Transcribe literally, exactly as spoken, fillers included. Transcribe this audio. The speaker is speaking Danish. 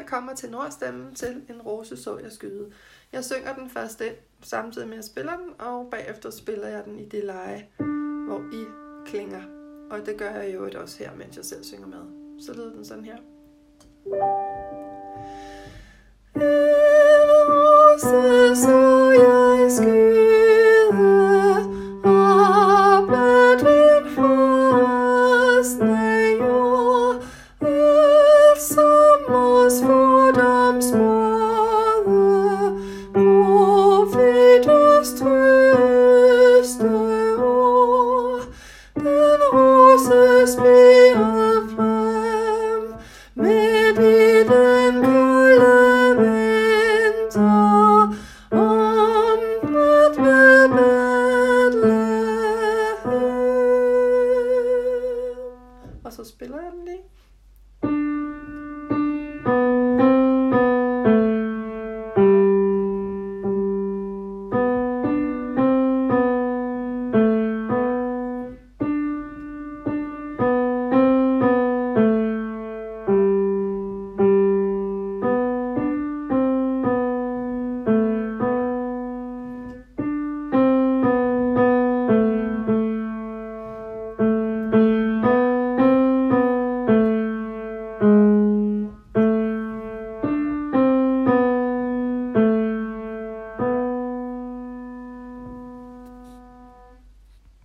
kommer til nordstemmen til En rose så jeg skyde. Jeg synger den først ind, samtidig med at jeg spiller den, og bagefter spiller jeg den i det leje, hvor I klinger. Og det gør jeg jo også her, mens jeg selv synger med. Så lyder den sådan her. En rose så jeg skyde, op ad den frosne jord, alt som vores fordoms små.